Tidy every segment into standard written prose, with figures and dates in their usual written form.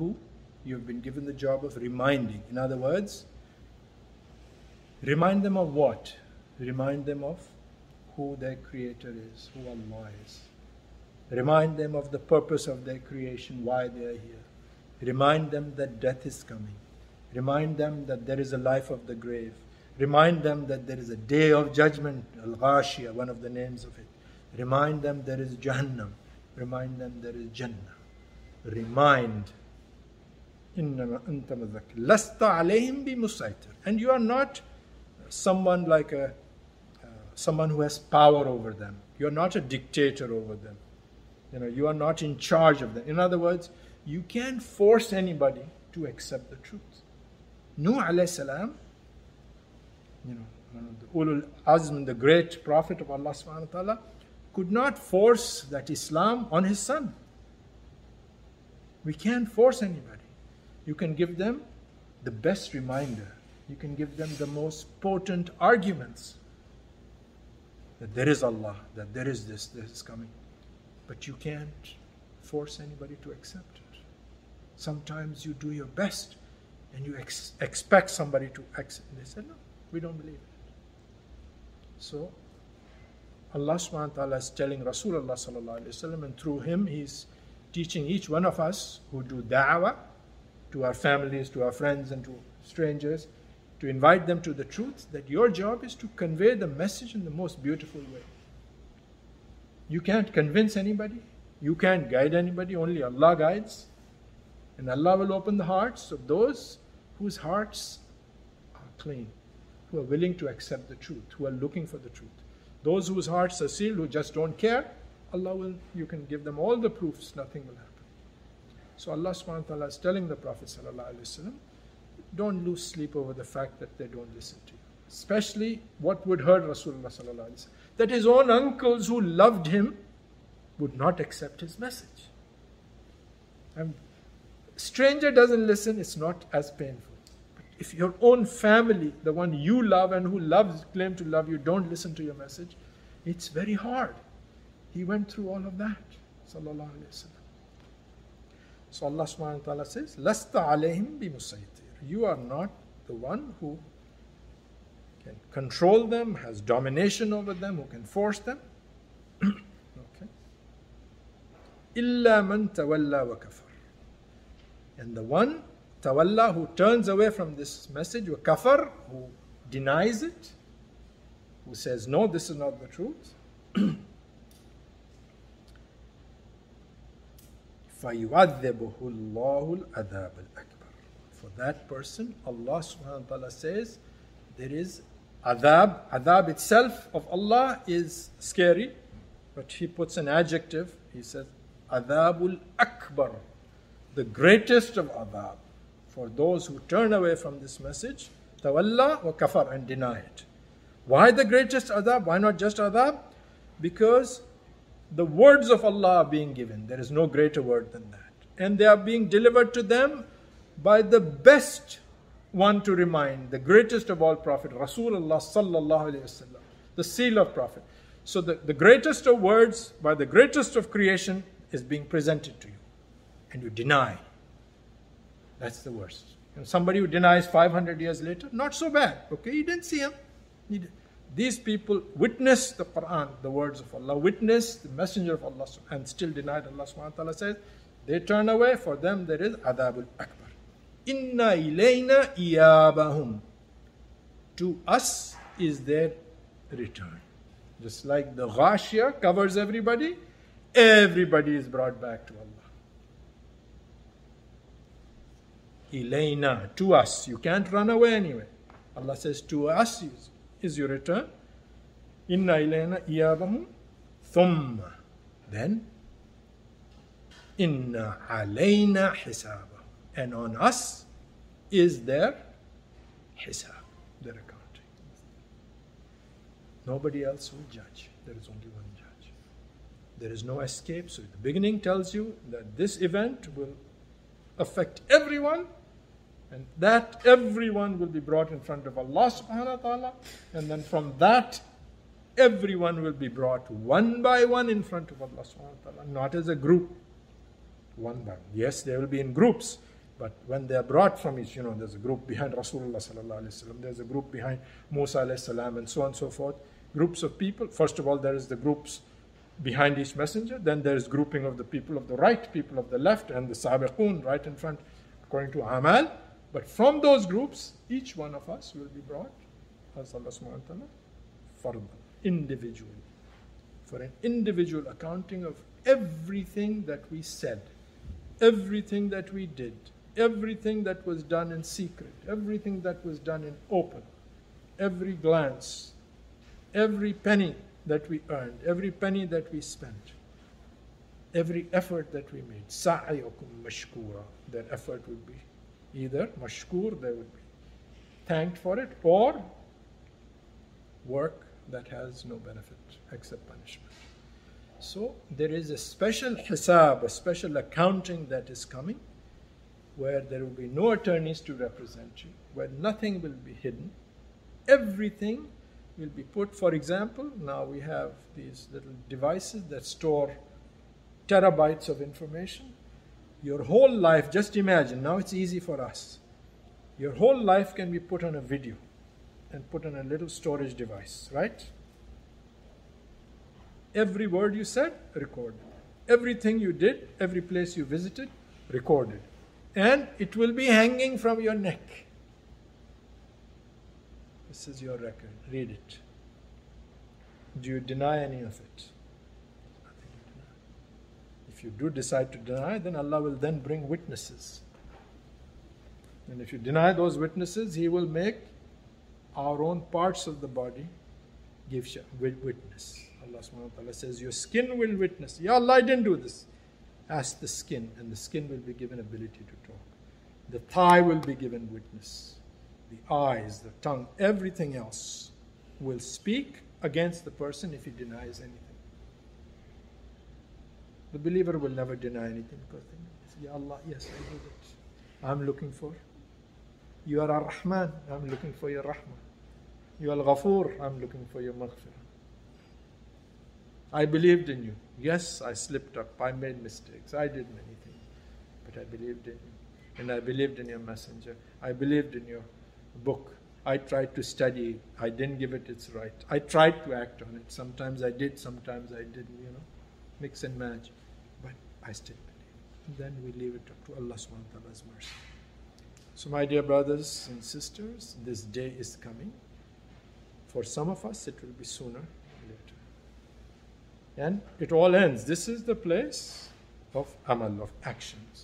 who you've been given the job of reminding. In other words, remind them of what? Remind them of who their creator is, who Allah is. Remind them of the purpose of their creation, why they are here. Remind them that death is coming. Remind them that there is a life of the grave. Remind them that there is a day of judgment, Al-Ghashiyah, one of the names of it. Remind them there is Jahannam. Remind them there is Jannah. Remind. إِنَّمَا أَنْتَ مُذَكِّرٌ لَسْتَ عَلَيْهِمْ بِمُسَيْطِرٍ. And you are not someone like someone who has power over them. You are not a dictator over them. You are not in charge of them. In other words, you can't force anybody to accept the truth. Nuh alayhi salam, one of the Ulul Azm, the great prophet of Allah subhanahu wa ta'ala, could not force that Islam on his son. We can't force anybody. You can give them the best reminder. You can give them the most potent arguments that there is Allah, that there is this is coming. But you can't force anybody to accept it. Sometimes you do your best and you expect somebody to accept. They say, no, we don't believe it. So Allah subhanahu wa ta'ala is telling Rasulullah sallallahu alayhi wa sallam, and through him he's teaching each one of us who do da'wah to our families, to our friends and to strangers, to invite them to the truth, that your job is to convey the message in the most beautiful way. You can't convince anybody. You can't guide anybody. Only Allah guides. And Allah will open the hearts of those whose hearts are clean, who are willing to accept the truth, who are looking for the truth. Those whose hearts are sealed, who just don't care, you can give them all the proofs, nothing will happen. So Allah subhanahu wa ta'ala is telling the Prophet sallallahu alaihi wasallam, don't lose sleep over the fact that they don't listen to you. Especially what would hurt Rasulullah sallallahu alaihi wasallam, that his own uncles who loved him would not accept his message. And stranger doesn't listen, it's not as painful. But if your own family, the one you love and who claim to love you, don't listen to your message, it's very hard. He went through all of that, sallallahu alaihi wasallam. So Allah subhanahu wa ta'ala says, Lasta alayhim bimusaytir. You are not the one who can control them, has domination over them, who can force them. Okay. Illa man tawalla wa kafar. And the one, tawalla, who turns away from this message, wa kafar, who denies it, who says, no, this is not the truth. فَيُعَذِّبُهُ اللَّهُ الْعَذَابَ الْأَكْبَرِ. For that person, Allah subhanahu wa ta'ala says, there is adhab. Adhab itself of Allah is scary, but He puts an adjective. He says, adhabul akbar, the greatest of adhab, for those who turn away from this message, tawalla wa kafar, and deny it. Why the greatest adhab? Why not just adhab? Because the words of Allah are being given. There is no greater word than that. And they are being delivered to them by the best one to remind, the greatest of all Prophet, Rasulullah sallallahu alayhi wasallam, the seal of Prophet. So the greatest of words by the greatest of creation is being presented to you. And you deny. That's the worst. And somebody who denies 500 years later, not so bad. Okay, you didn't see him. These people witnessed the Quran, the words of Allah, witnessed the messenger of Allah, and still denied. Allah subhanahu wa ta'ala says, they turn away, for them there is adhabul akbar. Inna ilayna iyabahum. To us is their return. Just like the ghashiyah covers everybody, everybody is brought back to Allah. Ilayna, to us. You can't run away anyway. Allah says, to us is your return. Inna ilayna iyabahum. Thumma. Then, inna alayna hisabahum. And on us is their hisab, their accounting. Nobody else will judge. There is only one judge. There is no escape. So the beginning tells you that this event will affect everyone, and that everyone will be brought in front of Allah subhanahu wa ta'ala, and then from that everyone will be brought one by one in front of Allah subhanahu wa ta'ala, not as a group, one by one. Yes, they will be in groups, But when they are brought from each, there's a group behind Rasulullah sallallahu alaihi wasallam, there's a group behind Musa alayhi salam, and so on and so forth. Groups of people. First of all, there is the groups behind each messenger. Then there is grouping of the people of the right, people of the left, and the sabiqun right in front, according to Amal. But from those groups, each one of us will be brought, as Allah subhanahu wa ta'ala, fardan, individually, for an individual accounting of everything that we said, everything that we did, everything that was done in secret, everything that was done in open, every glance, every penny that we earned, every penny that we spent, every effort that we made. Sa'yukum mashkura. Their effort would be either mashkur, they would be thanked for it, or work that has no benefit except punishment. So there is a special hisab, a special accounting that is coming, where there will be no attorneys to represent you, where nothing will be hidden. Everything will be put. For example, now we have these little devices that store terabytes of information. Your whole life, just imagine, now it's easy for us. Your whole life can be put on a video and put on a little storage device, right? Every word you said, recorded. Everything you did, every place you visited, recorded. And it will be hanging from your neck. This is your record. Read it. Do you deny any of it? Nothing to deny. If you do decide to deny, then Allah will then bring witnesses. And if you deny those witnesses, He will make our own parts of the body give witness. Allah subhanahu wa ta'ala says, your skin will witness. Ya Allah, I didn't do this. Ask the skin, and the skin will be given ability to talk. The thigh will be given witness. The eyes, the tongue, everything else will speak against the person if he denies anything. The believer will never deny anything because they say, Ya Allah, yes, I did it. I'm looking for. You are Ar-Rahman, I'm looking for your Rahmah. You are Al-Ghafoor, I'm looking for your Maghfirah. I believed in you. Yes, I slipped up. I made mistakes. I did many things. But I believed in you. And I believed in your messenger. I believed in your book. I tried to study. I didn't give it its right. I tried to act on it. Sometimes I did, sometimes I didn't, mix and match. But I still believe. And then we leave it up to Allah subhanahu wa ta'ala's mercy. So my dear brothers and sisters, this day is coming. For some of us, it will be sooner or later. And it all ends. This is the place of amal, of actions.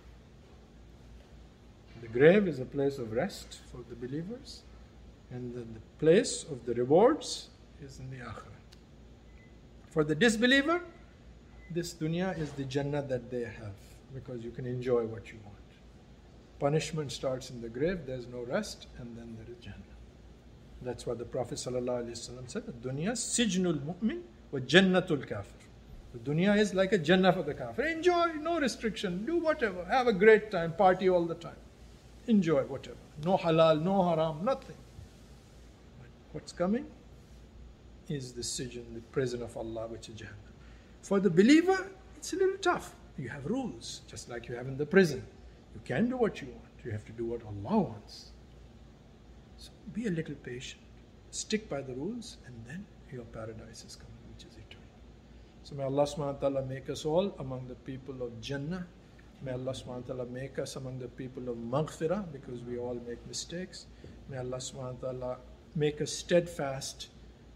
The grave is a place of rest for the believers, and the place of the rewards is in the akhirah. For the disbeliever, this dunya is the Jannah that they have, because you can enjoy what you want. Punishment starts in the grave, there's no rest, and then there is Jannah. That's what the Prophet ﷺ said, Dunya sijnul mu'min wa jannatul kafir. The dunya is like a Jannah for the kafir. Enjoy, no restriction, do whatever, have a great time, party all the time. Enjoy whatever. No halal, no haram, nothing. But what's coming is the sijn, the prison of Allah, which is Jahannam. For the believer, it's a little tough. You have rules, just like you have in the prison. You can do what you want. You have to do what Allah wants. So be a little patient. Stick by the rules, and then your paradise is coming, which is eternal. So may Allah subhanahu wa ta'ala make us all among the people of Jannah. May Allah subhanahu wa ta'ala make us among the people of Maghfirah, because we all make mistakes. May Allah subhanahu wa ta'ala make us steadfast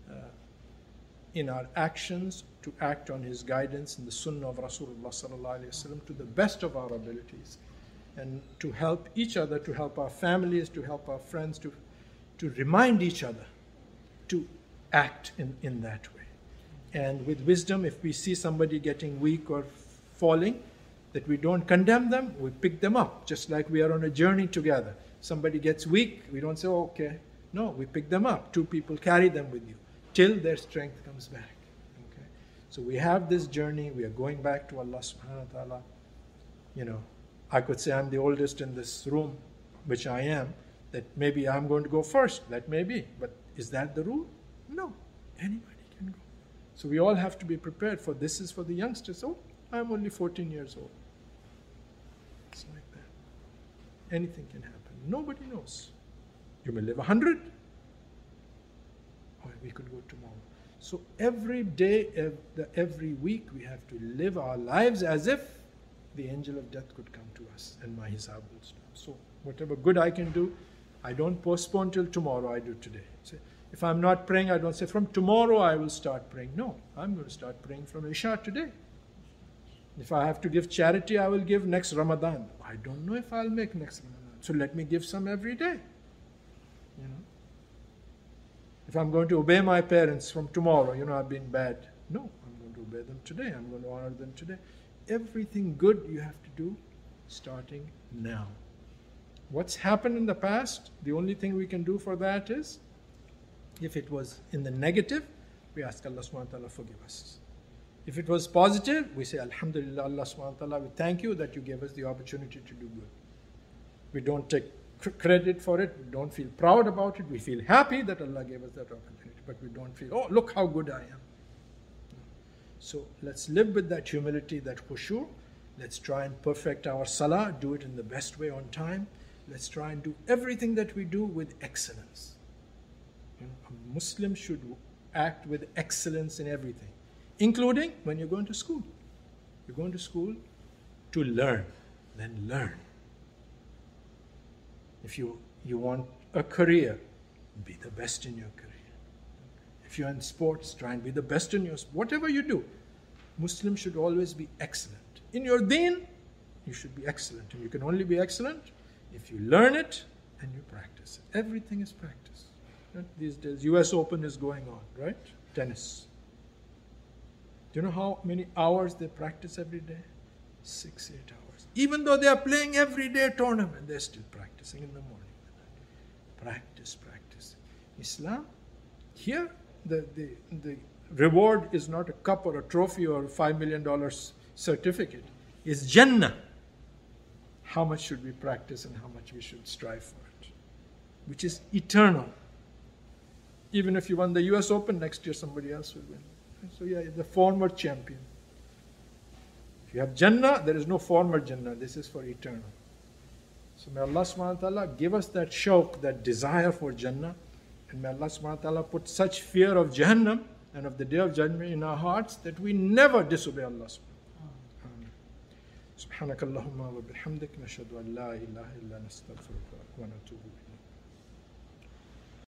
in our actions to act on His guidance in the Sunnah of Rasulullah sallallahu alayhi wa sallam to the best of our abilities, and to help each other, to help our families, to help our friends, to remind each other to act in that way. And with wisdom, if we see somebody getting weak or falling, that we don't condemn them, we pick them up, just like we are on a journey together. Somebody gets weak, we don't say, oh, okay. No, we pick them up. 2 people carry them with you till their strength comes back. Okay? So we have this journey, we are going back to Allah subhanahu wa ta'ala. I could say I'm the oldest in this room, which I am, that maybe I'm going to go first. That may be. But is that the rule? No. Anybody can go. So we all have to be prepared for this. Is for the youngsters. Oh, I'm only 14 years old. It's like that. Anything can happen. Nobody knows. You may live 100, or we could go tomorrow. So every day, every week, we have to live our lives as if the angel of death could come to us and my hisab will stop. So whatever good I can do, I don't postpone till tomorrow, I do today. So if I'm not praying, I don't say from tomorrow I will start praying. No, I'm going to start praying from Isha today. If I have to give charity, I will give next Ramadan. I don't know if I'll make next Ramadan. So let me give some every day. You know. If I'm going to obey my parents from tomorrow, I've been bad. No, I'm going to obey them today. I'm going to honor them today. Everything good you have to do starting now. What's happened in the past, the only thing we can do for that is, if it was in the negative, we ask Allah subhanahu wa ta'ala forgive us. If it was positive, we say Alhamdulillah, Allah subhanahu wa ta'ala, we thank you that you gave us the opportunity to do good. We don't take credit for it, we don't feel proud about it, we feel happy that Allah gave us that opportunity, but we don't feel, oh, look how good I am. So let's live with that humility, that khushu. Let's try and perfect our salah, do it in the best way on time. Let's try and do everything that we do with excellence. A Muslim should act with excellence in everything, including when you're going to school. You're going to school to learn, then learn. If you want a career, be the best in your career. If you're in sports, try and be the best in your sport. Whatever you do, Muslims should always be excellent. In your deen, you should be excellent. And you can only be excellent if you learn it and you practice it. Everything is practice. These days, US Open is going on, right? Tennis. Do you know how many hours they practice every day? 6-8 hours. Even though they are playing every day tournament, they're still practicing in the morning. Practice, practice. Islam, here, the reward is not a cup or a trophy or a $5 million certificate. It's Jannah. How much should we practice and how much we should strive for it? Which is eternal. Even if you won the US Open, next year somebody else will win. So yeah, the former champion. If you have Jannah, there is no former Jannah. This is for eternal. So may Allah subhanahu wa ta'ala give us that shauq, that desire for Jannah. And may Allah subhanahu wa ta'ala put such fear of Jahannam and of the Day of Judgment in our hearts that we never disobey Allah subhanahu wa ta'ala. سبحانك اللهم وبحمدك نشهد أن لا إله إلا أنت نستغفرك ونتوب إليك